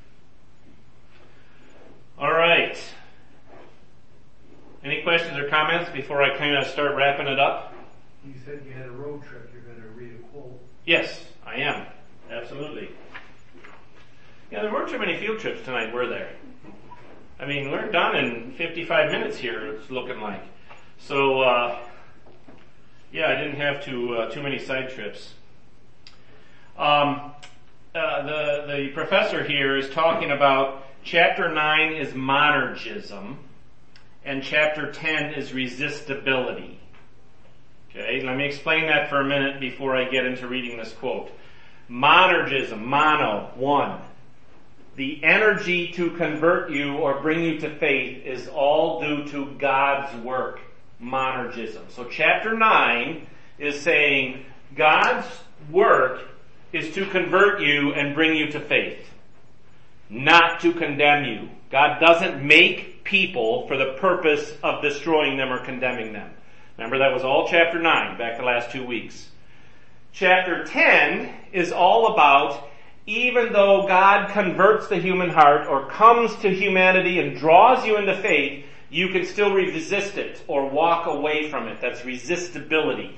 All right. Any questions or comments before I kind of start wrapping it up? You said you had a road trip. You're going to read a quote. Yes, I am. Absolutely. Yeah, there weren't too many field trips tonight, were there? I mean, we're done in fifty-five minutes here, it's looking like. So, uh, yeah, I didn't have too, uh, too many side trips. Um, uh, the, the professor here is talking about chapter nine is monergism, and chapter ten is resistibility. Okay, let me explain that for a minute before I get into reading this quote. Monergism, mono, one. The energy to convert you or bring you to faith is all due to God's work. Monergism. So chapter nine is saying God's work is to convert you and bring you to faith, not to condemn you. God doesn't make people for the purpose of destroying them or condemning them. Remember, that was all chapter nine, back the last two weeks. Chapter ten is all about, even though God converts the human heart or comes to humanity and draws you into faith, you can still resist it or walk away from it. That's resistibility.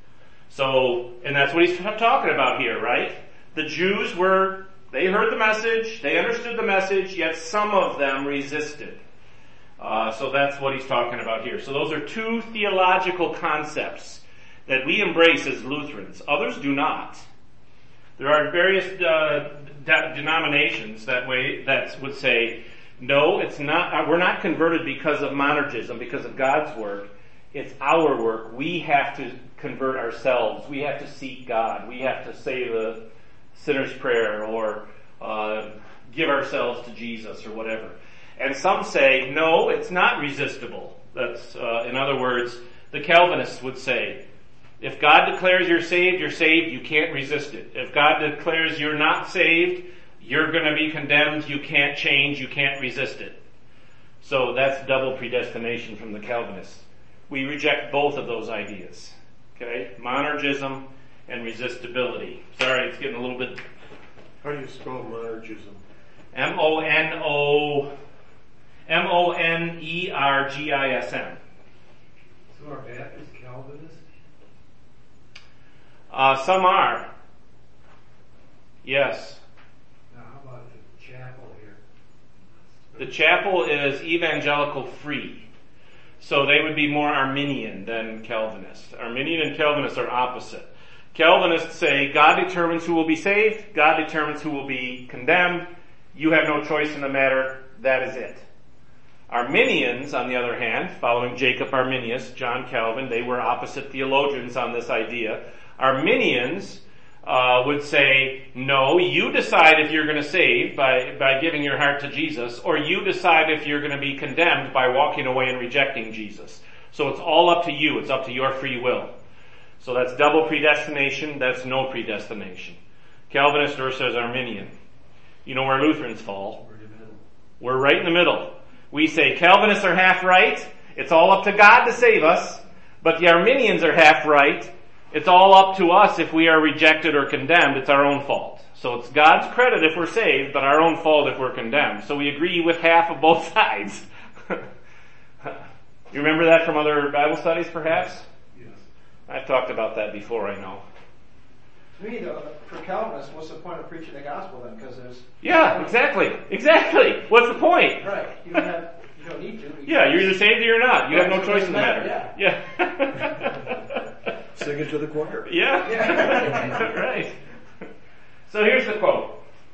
So, and that's what he's talking about here, right? The Jews were, they heard the message, they understood the message, yet some of them resisted. Uh, so that's what he's talking about here. So those are two theological concepts that we embrace as Lutherans. Others do not. There are various uh, de- denominations that way that would say, no, it's not. We're not converted because of monergism, because of God's work. It's our work. We have to convert ourselves. We have to seek God. We have to say the sinner's prayer or uh, give ourselves to Jesus or whatever. And some say, no, it's not resistible. That's, uh, in other words, the Calvinists would say, if God declares you're saved, you're saved, you can't resist it. If God declares you're not saved, you're going to be condemned, you can't change, you can't resist it. So that's double predestination from the Calvinists. We reject both of those ideas. Okay? Monergism and resistibility. Sorry, it's getting a little bit... How do you spell monergism? M O N O... M O N E R G I S M. So are Baptists Calvinists? Uh, some are. Yes. Now how about the chapel here? The chapel is evangelical free. So they would be more Arminian than Calvinist. Arminian and Calvinist are opposite. Calvinists say God determines who will be saved, God determines who will be condemned, you have no choice in the matter, that is it. Arminians, on the other hand, following Jacob Arminius, John Calvin, they were opposite theologians on this idea. Arminians uh, would say, no, you decide if you're going to save by, by giving your heart to Jesus, or you decide if you're going to be condemned by walking away and rejecting Jesus. So it's all up to you. It's up to your free will. So that's double predestination, that's no predestination. Calvinist versus Arminian. You know where Lutherans fall? We're in the middle. We're right in the middle. We say Calvinists are half right, it's all up to God to save us, but the Arminians are half right, it's all up to us if we are rejected or condemned, it's our own fault. So it's God's credit if we're saved, but our own fault if we're condemned. So we agree with half of both sides. You remember that from other Bible studies perhaps? Yes. I've talked about that before, I know. To me, though, for Calvinists, what's the point of preaching the gospel then? Because there's Yeah, exactly, exactly. What's the point? right. You don't have, you don't need to. Yeah, you're either saved or you're not. You have no Right, so choice it in the doesn't matter. matter, Yeah. Sing it to the choir. Yeah. Yeah. Right. So here's the quote.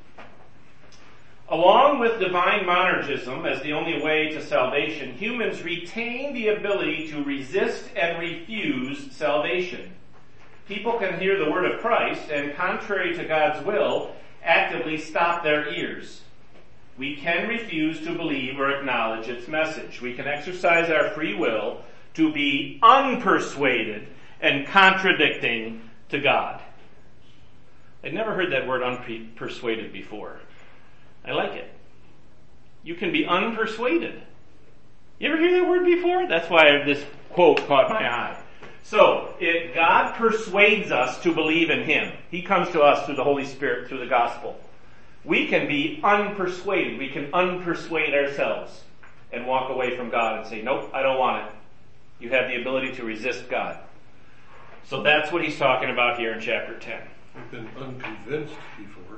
Along with divine monergism as the only way to salvation, humans retain the ability to resist and refuse salvation. People can hear the word of Christ and, contrary to God's will, actively stop their ears. We can refuse to believe or acknowledge its message. We can exercise our free will to be unpersuaded and contradicting to God. I'd never heard that word unpersuaded before. I like it. You can be unpersuaded. You ever hear that word before? That's why this quote caught my eye. So, it, God persuades us to believe in Him. He comes to us through the Holy Spirit, through the gospel. We can be unpersuaded. We can unpersuade ourselves and walk away from God and say, nope, I don't want it. You have the ability to resist God. So that's what he's talking about here in chapter ten. I've been unconvinced before.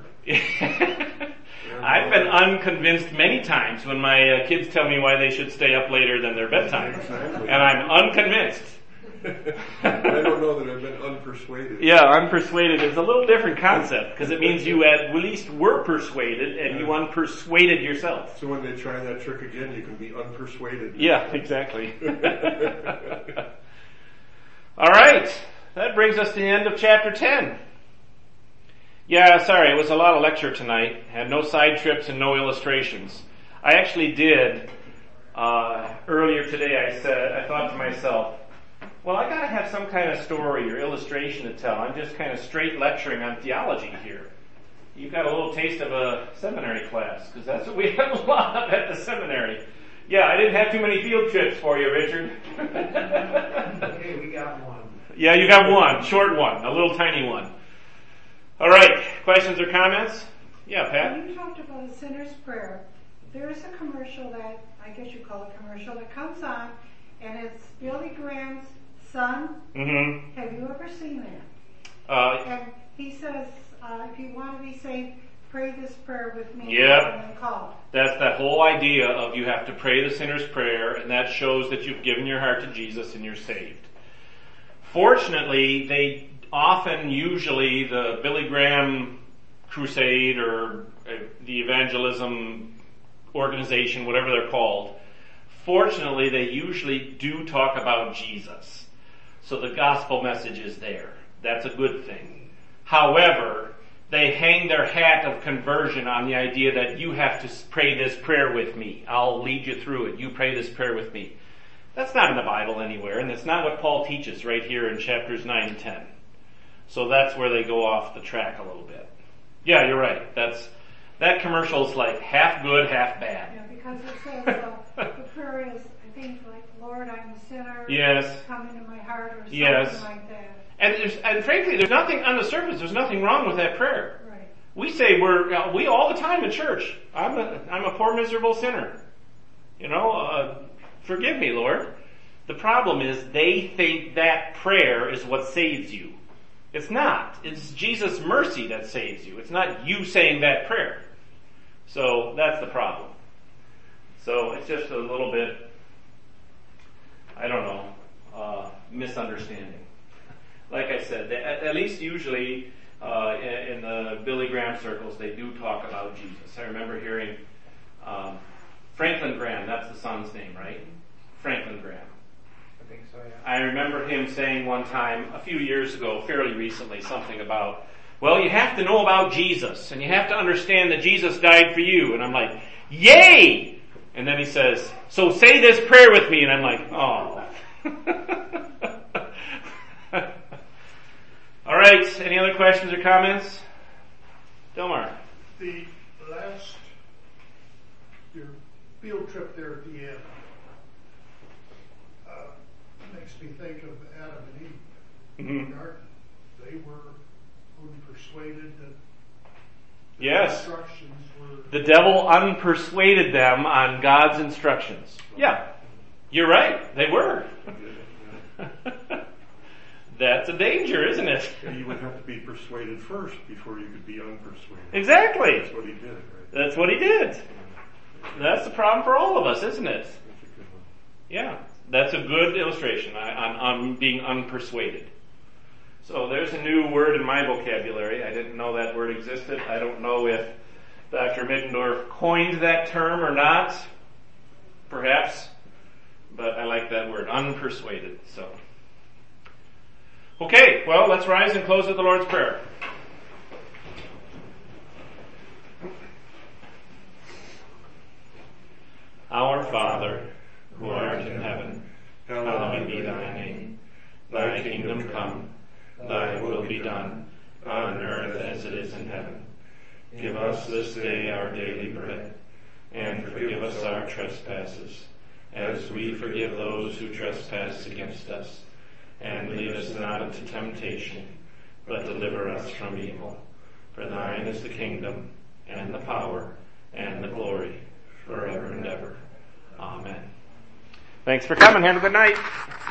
I've been unconvinced many times when my uh, kids tell me why they should stay up later than their bedtime. Exactly. And I'm unconvinced. I don't know that I've been unpersuaded. Yeah, unpersuaded is a little different concept because it means you at least were persuaded and you unpersuaded yourself. So when they try that trick again, you can be unpersuaded. Yeah, exactly. All right, that brings us to the end of chapter ten. Yeah, sorry, it was a lot of lecture tonight. Had no side trips and no illustrations. I actually did, uh, earlier today I said, I thought to myself, well, I gotta have some kind of story or illustration to tell. I'm just kind of straight lecturing on theology here. You've got a little taste of a seminary class, because that's what we have a lot of at the seminary. Yeah, I didn't have too many field trips for you, Richard. Okay, we got one. Yeah, you got one, short one, a little tiny one. All right, questions or comments? Yeah, Pat? When you talked about a sinner's prayer, there is a commercial that, I guess you call it commercial, that comes on, and it's Billy Graham's son. Mm-hmm. Have you ever seen that? Uh, And he says, uh, if you want to be saved, pray this prayer with me. Yep. And then call. That's that whole idea of you have to pray the sinner's prayer, and that shows that you've given your heart to Jesus and you're saved. Fortunately, they often, usually, the Billy Graham crusade or uh, the evangelism organization, whatever they're called, fortunately, they usually do talk about Jesus. So the gospel message is there. That's a good thing. However, they hang their hat of conversion on the idea that you have to pray this prayer with me. I'll lead you through it. You pray this prayer with me. That's not in the Bible anywhere, and that's not what Paul teaches right here in chapters nine and ten. So that's where they go off the track a little bit. Yeah, you're right. That's that commercial's like half good, half bad. Yeah, because it says uh, the prayer is, I think, like, Lord, I'm a sinner. Yes. Come into my heart or something Yes. like that. And, there's, and frankly, there's nothing on the surface. There's nothing wrong with that prayer. Right. We say we're uh, we all the time in church. I'm a I'm a poor miserable sinner. You know, uh, forgive me, Lord. The problem is they think that prayer is what saves you. It's not. It's Jesus' mercy that saves you. It's not you saying that prayer. So that's the problem. So it's just a little bit I don't know, uh, misunderstanding. Like I said, they, at, at least usually uh, in, in the Billy Graham circles, they do talk about Jesus. I remember hearing um, Franklin Graham, that's the son's name, right? Franklin Graham. I think so, yeah. I remember him saying one time, a few years ago, fairly recently, something about, well, you have to know about Jesus, and you have to understand that Jesus died for you. And I'm like, yay! And then he says, so say this prayer with me. And I'm like, oh. All right, any other questions or comments? Delmar. The last, your field trip there at the end, uh, makes me think of Adam and Eve in Mm-hmm. the garden. They were unpersuaded that the Yes. instructions were. The devil unpersuaded them on God's instructions. Yeah, you're right. They were. That's a danger, isn't it? Yeah, you would have to be persuaded first before you could be unpersuaded. Exactly. That's what he did, right? That's what he did. That's the problem for all of us, isn't it? That's a good one. Yeah, that's a good illustration on, on being unpersuaded. So there's a new word in my vocabulary. I didn't know that word existed. I don't know if Doctor Middendorf coined that term or not. Perhaps. But I like that word, unpersuaded. So, okay, well, let's rise and close with the Lord's Prayer. Our Father, who art in heaven, hallowed be thy name. Thy kingdom come, thy will be done, on earth as it is in heaven. Give us this day our daily bread, and forgive us our trespasses, as we forgive those who trespass against us. And lead us not into temptation, but deliver us from evil. For thine is the kingdom, and the power, and the glory, forever and ever. Amen. Thanks for coming. Have a good night.